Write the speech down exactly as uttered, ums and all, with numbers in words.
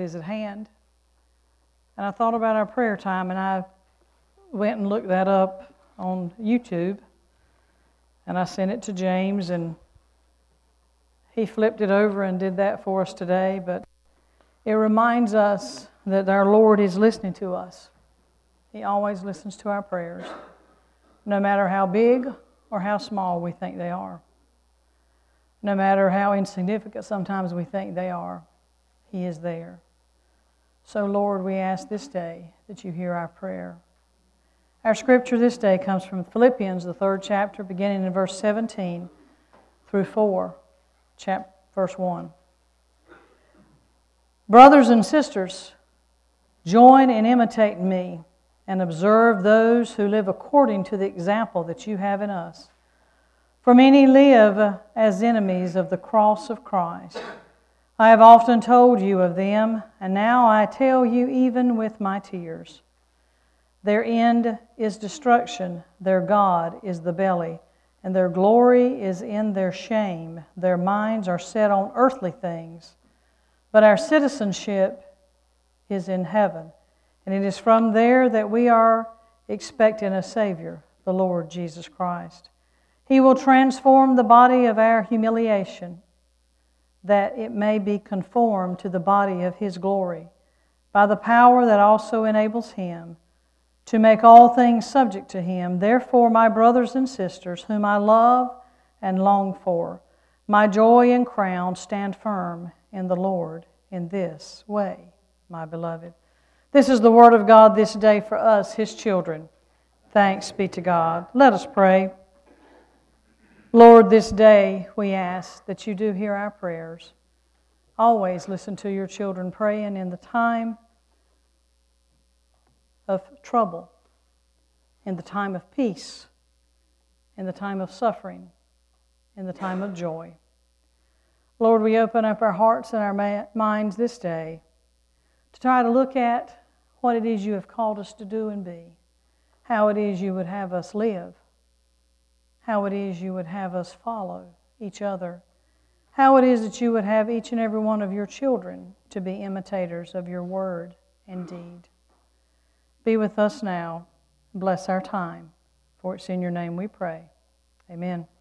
is at hand. And I thought about our prayer time, and I went and looked that up on YouTube, and I sent it to James, and he flipped it over and did that for us today. But it reminds us that our Lord is listening to us. He always listens to our prayers, no matter how big or how small we think they are. No matter how insignificant sometimes we think they are, He is there. So, Lord, we ask this day that you hear our prayer. Our scripture this day comes from Philippians, the third chapter, beginning in verse seventeen through four, chap- verse one. Brothers and sisters, join in imitating me and observe those who live according to the example that you have in us. For many live as enemies of the cross of Christ. I have often told you of them, and now I tell you even with my tears. Their end is destruction, their God is the belly, and their glory is in their shame. Their minds are set on earthly things, but our citizenship is in heaven, and it is from there that we are expecting a Savior, the Lord Jesus Christ. He will transform the body of our humiliation, that it may be conformed to the body of His glory, by the power that also enables Him to make all things subject to Him. Therefore, my brothers and sisters, whom I love and long for, my joy and crown, stand firm in the Lord in this way, my beloved. This is the word of God this day for us, His children. Thanks be to God. Let us pray. Lord, this day we ask that you do hear our prayers. Always listen to your children praying in the time of trouble, in the time of peace, in the time of suffering, in the time of joy. Lord, we open up our hearts and our minds this day to try to look at what it is you have called us to do and be, how it is you would have us live, how it is you would have us follow each other, how it is that you would have each and every one of your children to be imitators of your word and deed. Be with us now. Bless our time. For it's in your name we pray. Amen.